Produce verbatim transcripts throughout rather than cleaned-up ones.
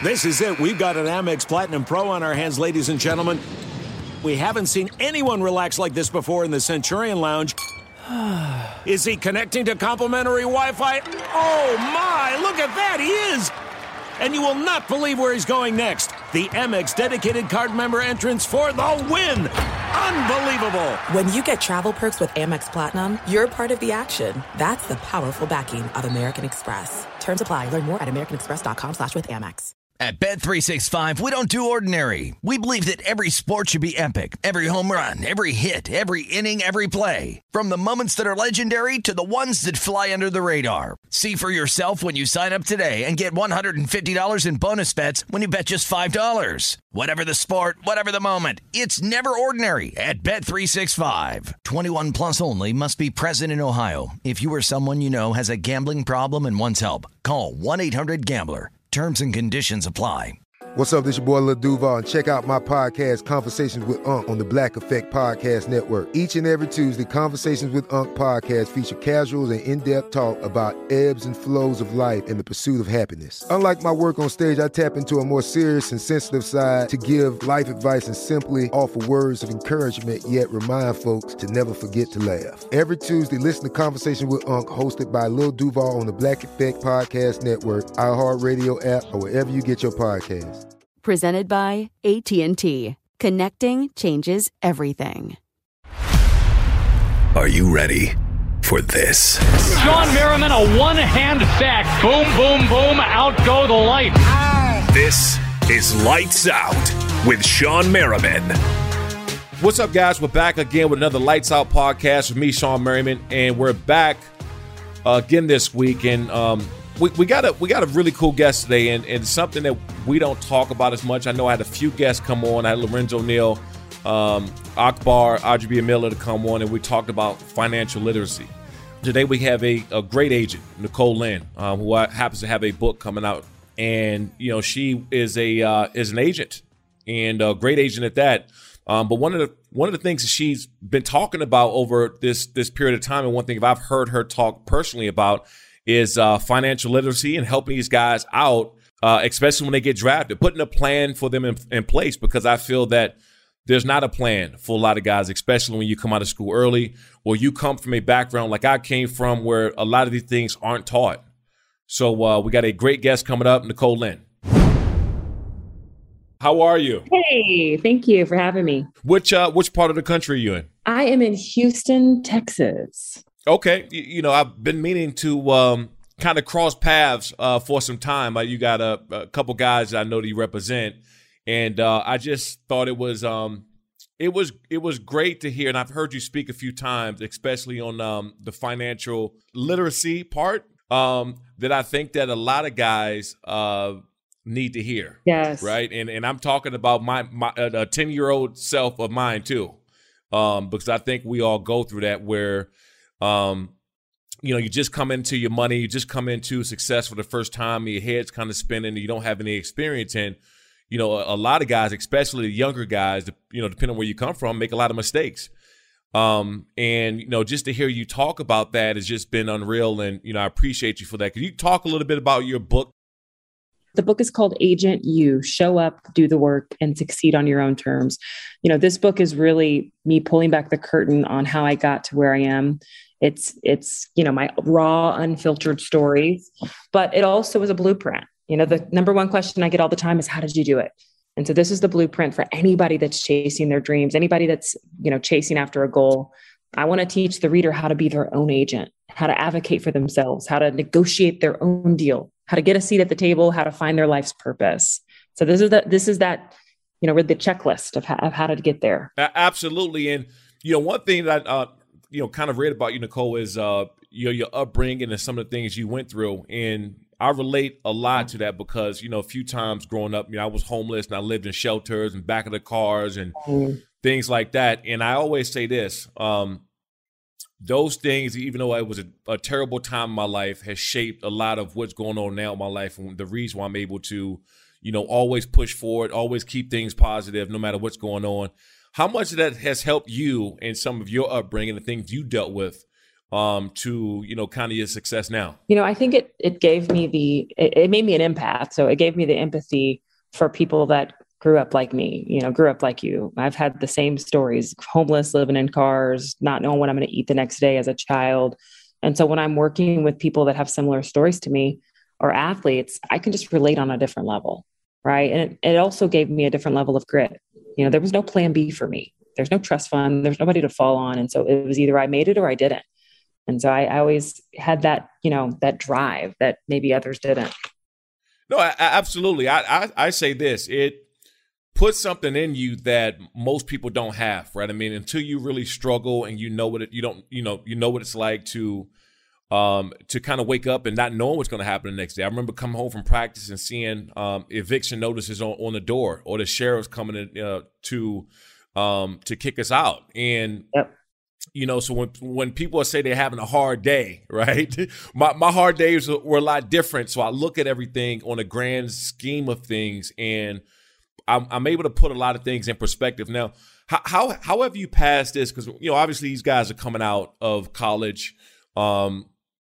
This is it. We've got an Amex Platinum Pro on our hands, ladies and gentlemen. We haven't seen anyone relax like this before in the Centurion Lounge. Is he connecting to complimentary Wi-Fi? Oh, my. Look at that. He is. And you will not believe where he's going next. The Amex dedicated card member entrance for the win. Unbelievable. When you get travel perks with Amex Platinum, you're part of the action. That's the powerful backing of American Express. Terms apply. Learn more at americanexpress.com slash with Amex. At Bet three sixty-five, we don't do ordinary. We believe that every sport should be epic. Every home run, every hit, every inning, every play. From the moments that are legendary to the ones that fly under the radar. See for yourself when you sign up today and get one hundred fifty dollars in bonus bets when you bet just five dollars. Whatever the sport, whatever the moment, it's never ordinary at Bet three sixty-five. twenty-one plus only. Must be present in Ohio. If you or someone you know has a gambling problem and wants help, call one eight hundred gambler. Terms and conditions apply. What's up, this your boy Lil Duval, and check out my podcast, Conversations with Unc, on the Black Effect Podcast Network. Each and every Tuesday, Conversations with Unc podcast feature casuals and in-depth talk about ebbs and flows of life and the pursuit of happiness. Unlike my work on stage, I tap into a more serious and sensitive side to give life advice and simply offer words of encouragement, yet remind folks to never forget to laugh. Every Tuesday, listen to Conversation with Unc, hosted by Lil Duval on the Black Effect Podcast Network, iHeartRadio app, or wherever you get your podcasts. Presented by A T and T. Connecting changes everything. Are you ready for this? Sean Merriman, a one-hand sack. Boom, boom, boom. Out go the lights. This is Lights Out with Sean Merriman. What's up, guys? We're back again with another Lights Out podcast with me, Sean Merriman, and we're back uh, again this week. And um, we, we got a we got a really cool guest today, and, and something that we don't talk about as much. I know I had a few guests come on. I had Lorenzo Neal, um, Akbar, Audrey Miller to come on, and we talked about financial literacy. Today we have a, a great agent, Nicole Lynn, um, who happens to have a book coming out, and you know she is a uh, is an agent, and a great agent at that. Um, but one of the one of the things that she's been talking about over this this period of time, and one thing I've heard her talk personally about, is uh, financial literacy and helping these guys out, uh, especially when they get drafted, putting a plan for them in, in place, because I feel that there's not a plan for a lot of guys, especially when you come out of school early or you come from a background like I came from where a lot of these things aren't taught. So uh, we got a great guest coming up, Nicole Lynn. How are you? Hey, thank you for having me. Which uh, which part of the country are you in? I am in Houston, Texas. Okay. You, you know, I've been meaning to um, kind of cross paths uh, for some time. Uh, you got a, a couple guys that I know that you represent, and uh, I just thought it was um, it was it was great to hear. And I've heard you speak a few times, especially on um, the financial literacy part, um, that I think that a lot of guys uh, need to hear. Yes. Right. And and I'm talking about my my a ten year old self of mine too, um, because I think we all go through that where. Um, you know, you just come into your money, you just come into success for the first time, your head's kind of spinning, and you don't have any experience in, you know, a, a lot of guys, especially the younger guys, you know, depending on where you come from, make a lot of mistakes. Um, and, you know, just to hear you talk about that has just been unreal. And, you know, I appreciate you for that. Could you talk a little bit about your book? The book is called Agent You: Show Up, Do the Work, and Succeed on Your Own Terms. You know, this book is really me pulling back the curtain on how I got to where I am. It's, it's, you know, my raw, unfiltered stories, but it also is a blueprint. You know, the number one question I get all the time is, how did you do it? And so this is the blueprint for anybody that's chasing their dreams, anybody that's, you know, chasing after a goal. I want to teach the reader how to be their own agent, how to advocate for themselves, how to negotiate their own deal, how to get a seat at the table, how to find their life's purpose. So this is that, this is that, you know, with the checklist of how, of how to get there. Absolutely. And, you know, one thing that, uh, you know, kind of read about you, Nicole, is, uh, you know, your upbringing and some of the things you went through. And I relate a lot to that because, you know, a few times growing up, you know, I was homeless and I lived in shelters and back of the cars and mm. things like that. And I always say this, um, those things, even though it was a, a terrible time in my life, has shaped a lot of what's going on now in my life. And the reason why I'm able to, you know, always push forward, always keep things positive, no matter what's going on. How much of that has helped you in some of your upbringing, the things you dealt with um, to, you know, kind of your success now? You know, I think it it gave me the, it, it made me an empath. So it gave me the empathy for people that grew up like me, you know, grew up like you. I've had the same stories, homeless, living in cars, not knowing what I'm going to eat the next day as a child. And so when I'm working with people that have similar stories to me or athletes, I can just relate on a different level, right? And it, it also gave me a different level of grit. You know, there was no plan B for me. There's no trust fund. There's nobody to fall on. And so it was either I made it or I didn't. And so I, I always had that, you know, that drive that maybe others didn't. No, I, I, absolutely. I, I I say this, it puts something in you that most people don't have, right? I mean, until you really struggle and you know what it, you don't, you know, you know what it's like to, um, to kind of wake up and not knowing what's going to happen the next day. I remember coming home from practice and seeing um, eviction notices on, on the door, or the sheriff's coming in, uh, to, um, to kick us out. And, yep. you know, so when when people say they're having a hard day, right? my my hard days were a lot different. So I look at everything on a grand scheme of things, and I'm, I'm able to put a lot of things in perspective. Now, how how, how have you passed this? Because, you know, obviously these guys are coming out of college, um,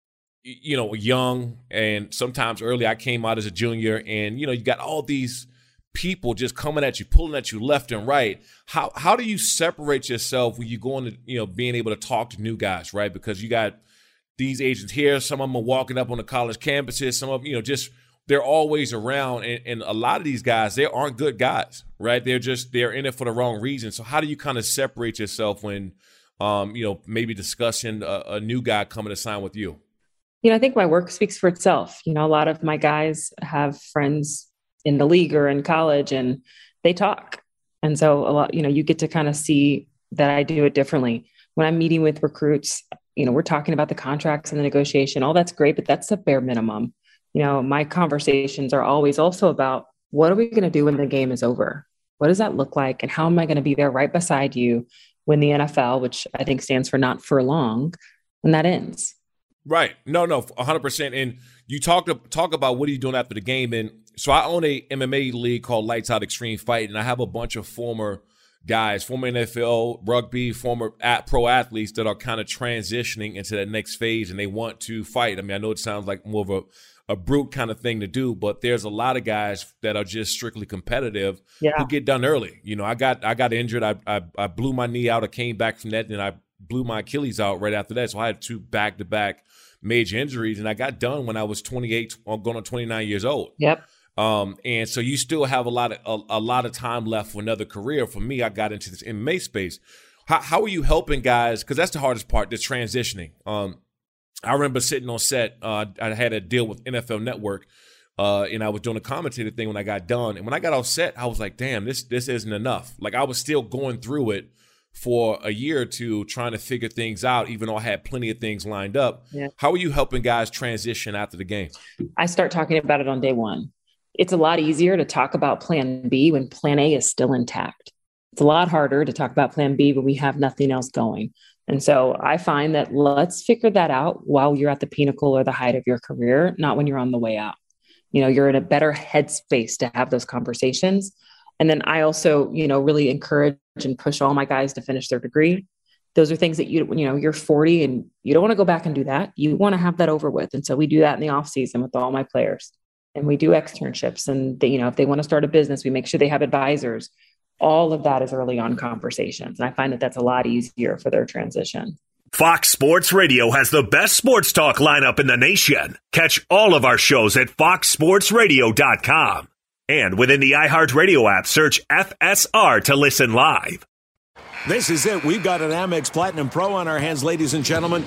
you know, young, and sometimes early. I came out as a junior, and, you know, you got all these people just coming at you, pulling at you left and right. How how do you separate yourself when you go into, you know, being able to talk to new guys, right? Because you got these agents here, some of them are walking up on the college campuses, some of them, you know, just they're always around, and, and a lot of these guys, they aren't good guys, right? They're just they're in it for the wrong reason. So how do you kind of separate yourself when, um, you know, maybe discussing a, a new guy coming to sign with you? You know, I think my work speaks for itself. You know, a lot of my guys have friends in the league or in college, and they talk. And so a lot, you know, you get to kind of see that I do it differently. When I'm meeting with recruits, you know, we're talking about the contracts and the negotiation, all that's great, but that's the bare minimum. You know, my conversations are always also about, what are we going to do when the game is over? What does that look like? And how am I going to be there right beside you when the N F L, which I think stands for not for long, when that ends? Right. No, no, one hundred percent. And you talk, talk about what are you doing after the game. And so I own a M M A league called Lights Out Extreme Fight, and I have a bunch of former guys, former N F L, rugby, former at pro athletes that are kind of transitioning into that next phase, and they want to fight. I mean, I know it sounds like more of a, a brute kind of thing to do, but there's a lot of guys that are just strictly competitive yeah. who get done early. You know, I got I got injured. I, I I blew my knee out. I came back from that, and I blew my Achilles out right after that. So I had two back-to-back major injuries, and I got done when I was twenty-eight, going on twenty-nine years old. Yep. Um, and so you still have a lot of a, a lot of time left for another career. For me, I got into this M M A space. How, how are you helping guys? Because that's the hardest part, the transitioning. Um, I remember sitting on set. Uh, I had a deal with N F L Network, uh, and I was doing a commentator thing when I got done. And when I got off set, I was like, "Damn, this this isn't enough." Like, I was still going through it for a year or two, trying to figure things out, even though I had plenty of things lined up. Yeah. How are you helping guys transition after the game? I start talking about it on day one. It's a lot easier to talk about plan B when plan A is still intact. It's a lot harder to talk about plan B when we have nothing else going. And so I find that let's figure that out while you're at the pinnacle or the height of your career, not when you're on the way out. You know, you're in a better headspace to have those conversations. And then I also, you know, really encourage and push all my guys to finish their degree. Those are things that you, you know, you're forty and you don't want to go back and do that. You want to have that over with. And so we do that in the off season with all my players. And we do externships, and they, you know, if they want to start a business, we make sure they have advisors. All of that is early on conversations. And I find that that's a lot easier for their transition. Fox Sports Radio has the best sports talk lineup in the nation. Catch all of our shows at fox sports radio dot com. And within the iHeartRadio app, search F S R to listen live. This is it. We've got an Amex Platinum Pro on our hands, ladies and gentlemen.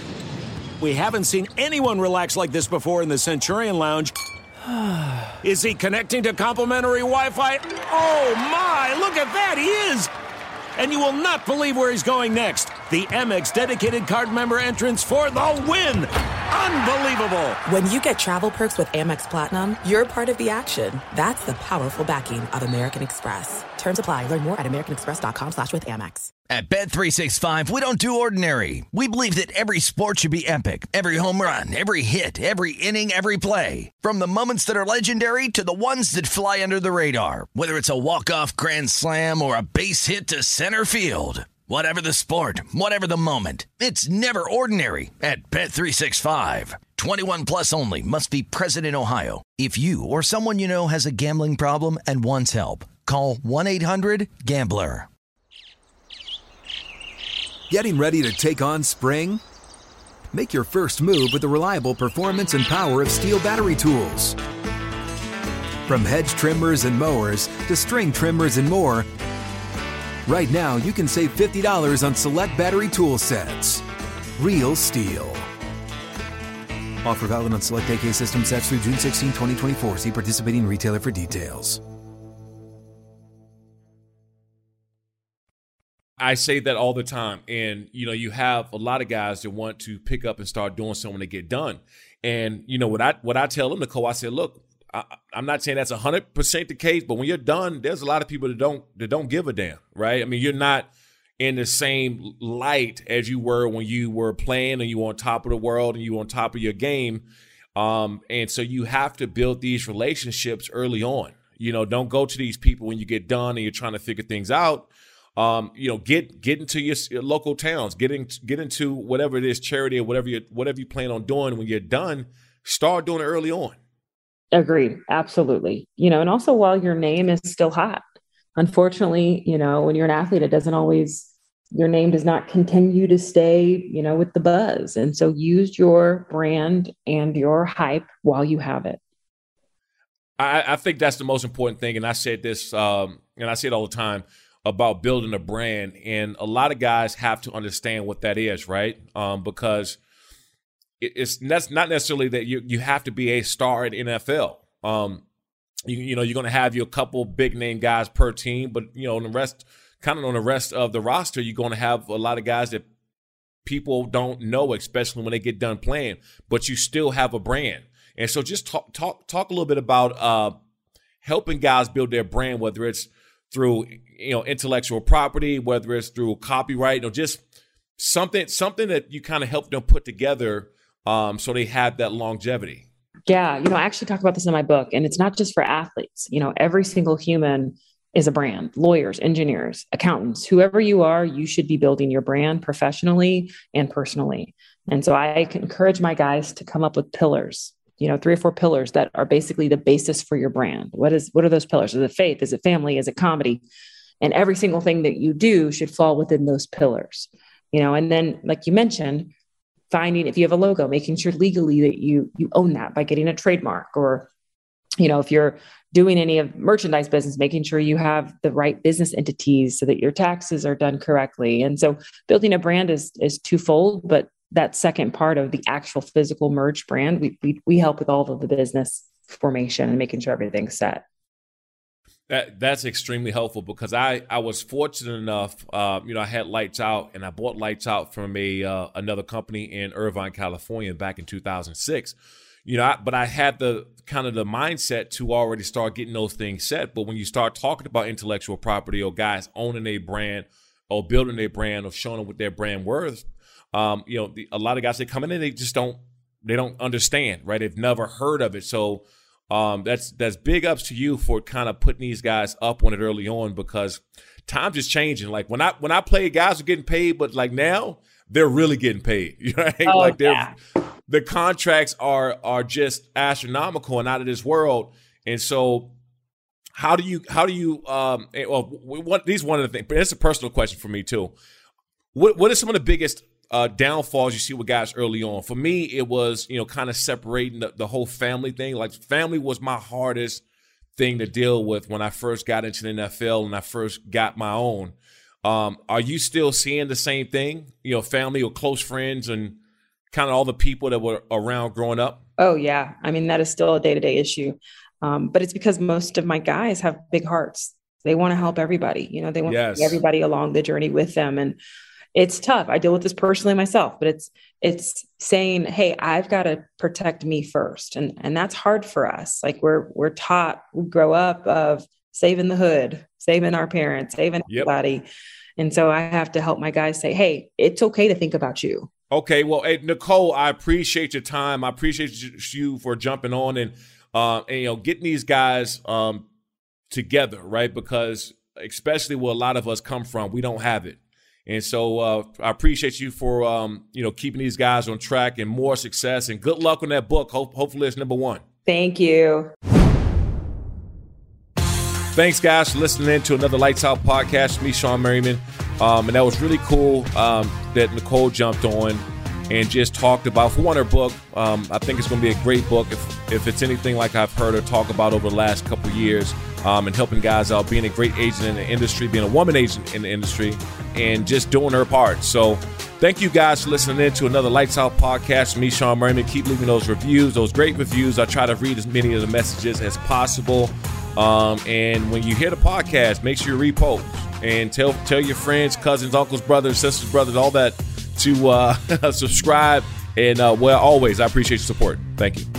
We haven't seen anyone relax like this before in the Centurion Lounge. Is he connecting to complimentary Wi-Fi? Oh, my. Look at that. He is. And you will not believe where he's going next. The Amex dedicated card member entrance for the win. Unbelievable. When you get travel perks with Amex Platinum, you're part of the action. That's the powerful backing of American Express. Terms apply. Learn more at americanexpress.com slash with Amex. At Bet three sixty-five, we don't do ordinary. We believe that every sport should be epic. Every home run, every hit, every inning, every play. From the moments that are legendary to the ones that fly under the radar. Whether it's a walk-off grand slam or a base hit to center field. Whatever the sport, whatever the moment, it's never ordinary at Bet three sixty-five. twenty-one plus only. Must be present in Ohio. If you or someone you know has a gambling problem and wants help, call one eight hundred gambler. Getting ready to take on spring? Make your first move with the reliable performance and power of Steel battery tools. From hedge trimmers and mowers to string trimmers and more, right now you can save fifty dollars on select battery tool sets. Real Steel. Offer valid on select A K system sets through June sixteenth, twenty twenty-four. See participating retailer for details. I say that all the time. And, you know, you have a lot of guys that want to pick up and start doing something to get done. And, you know, what I what I tell them, Nicole, I said, look, I, I'm not saying that's one hundred percent the case, but when you're done, there's a lot of people that don't that don't give a damn, right? I mean, you're not in the same light as you were when you were playing and you were on top of the world and you were on top of your game. Um, and so you have to build these relationships early on. You know, don't go to these people when you get done and you're trying to figure things out. Um, you know, get get into your, your local towns, get, in, get into whatever it is, charity or whatever you whatever you plan on doing. When you're done, start doing it early on. Agreed. Absolutely. You know, and also while your name is still hot, unfortunately, you know, when you're an athlete, it doesn't always, your name does not continue to stay, you know, with the buzz. And so use your brand and your hype while you have it. I, I think that's the most important thing. And I said this, um, and I say it all the time about building a brand. And a lot of guys have to understand what that is, right? Um, because it's that's not necessarily that you you have to be a star in N F L. Um, you, you know, you're going to have your couple big name guys per team, but you know, on the rest, kind of on the rest of the roster, you're going to have a lot of guys that people don't know, especially when they get done playing. But you still have a brand, and so just talk talk talk a little bit about uh, helping guys build their brand, whether it's through you know intellectual property, whether it's through copyright, you know, just something something that you kind of help them put together. Um, so they have that longevity. Yeah. You know, I actually talk about this in my book, and it's not just for athletes. You know, every single human is a brand. Lawyers, engineers, accountants, whoever you are, you should be building your brand professionally and personally. And so I encourage my guys to come up with pillars, you know, three or four pillars that are basically the basis for your brand. What is, what are those pillars? Is it faith? Is it family? Is it comedy? And every single thing that you do should fall within those pillars, you know, and then like you mentioned, finding, if you have a logo, making sure legally that you, you own that by getting a trademark, or, you know, if you're doing any of merchandise business, making sure you have the right business entities so that your taxes are done correctly. And so building a brand is, is twofold, but that second part of the actual physical merch brand, we, we, we help with all of the business formation and making sure everything's set. That that's extremely helpful, because I, I was fortunate enough, uh, you know, I had Lights Out, and I bought Lights Out from a uh, another company in Irvine, California, back in two thousand six. You know, I, but I had the kind of the mindset to already start getting those things set. But when you start talking about intellectual property, or guys owning a brand, or building a brand, or showing them what their brand worth, um, you know, the, a lot of guys that come in and they just don't they don't understand, right? They've never heard of it, so. Um, that's that's big ups to you for kind of putting these guys up on it early on, because times is changing. Like when I when I played, guys were getting paid, but like now they're really getting paid. Right? Oh, like they're yeah. The contracts are are just astronomical and out of this world. And so, how do you how do you um well what these one of the things, but it's a personal question for me too. What what are some of the biggest Uh, downfalls you see with guys early on? For me, it was, you know, kind of separating the, the whole family thing. Like family was my hardest thing to deal with when I first got into the N F L and I first got my own. Um, are you still seeing the same thing? You know, family or close friends and kind of all the people that were around growing up? Oh yeah. I mean, that is still a day-to-day issue. Um, but it's because most of my guys have big hearts. They want to help everybody. You know, they want yes. to take everybody along the journey with them. And it's tough. I deal with this personally myself, but it's, it's saying, hey, I've got to protect me first. And, and that's hard for us. Like we're, we're taught, we grow up of saving the hood, saving our parents, saving yep. everybody. And so I have to help my guys say, hey, it's okay to think about you. Okay. Well, hey, Nicole, I appreciate your time. I appreciate you for jumping on and, uh, and, you know, getting these guys um, together, right? Because especially where a lot of us come from, we don't have it. And so uh, I appreciate you for, um, you know, keeping these guys on track and more success. And good luck on that book. Hope, hopefully it's number one. Thank you. Thanks, guys, for listening in to another Lights Out podcast with me, Sean Merriman. Um, and that was really cool um, that Nicole jumped on and just talked about, for one, her book. Um, I think it's going to be a great book if, if it's anything like I've heard her talk about over the last couple of years, um, and helping guys out, being a great agent in the industry, being a woman agent in the industry, and just doing her part. So thank you guys for listening in to another Lights Out podcast with me, Sean Merriman. Keep leaving those reviews, those great reviews. I try to read as many of the messages as possible. Um, and when you hear the podcast, make sure you repost and tell tell your friends, cousins, uncles, brothers, sisters, brothers, all that to uh, subscribe. And uh, well, always, I appreciate your support. Thank you.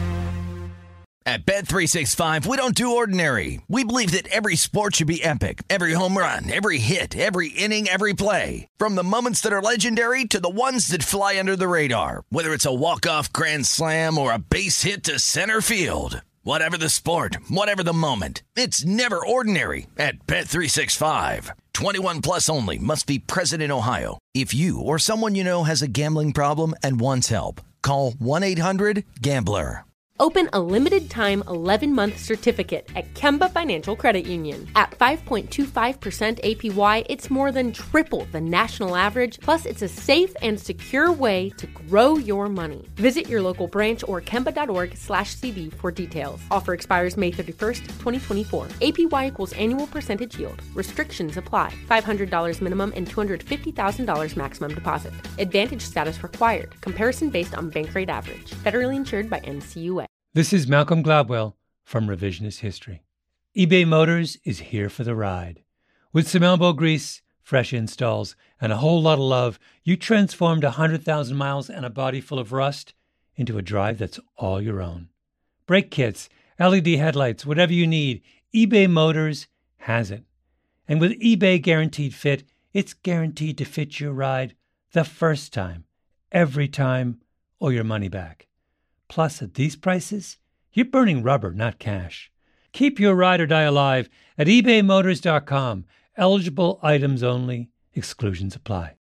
At Bet three sixty-five, we don't do ordinary. We believe that every sport should be epic. Every home run, every hit, every inning, every play. From the moments that are legendary to the ones that fly under the radar. Whether it's a walk-off grand slam or a base hit to center field. Whatever the sport, whatever the moment, it's never ordinary at Bet three sixty-five. twenty-one plus only. Must be present in Ohio. If you or someone you know has a gambling problem and wants help, call one eight hundred gambler. Open a limited-time eleven-month certificate at Kemba Financial Credit Union. At five point two five percent A P Y, it's more than triple the national average, plus it's a safe and secure way to grow your money. Visit your local branch or kemba.org slash CD for details. Offer expires May thirty-first, twenty twenty-four. A P Y equals annual percentage yield. Restrictions apply. five hundred dollars minimum and two hundred fifty thousand dollars maximum deposit. Advantage status required. Comparison based on bank rate average. Federally insured by N C U A. This is Malcolm Gladwell from Revisionist History. eBay Motors is here for the ride. With some elbow grease, fresh installs, and a whole lot of love, you transformed one hundred thousand miles and a body full of rust into a drive that's all your own. Brake kits, L E D headlights, whatever you need, eBay Motors has it. And with eBay Guaranteed Fit, it's guaranteed to fit your ride the first time, every time, or your money back. Plus, at these prices, you're burning rubber, not cash. Keep your ride or die alive at ebay motors dot com. Eligible items only. Exclusions apply.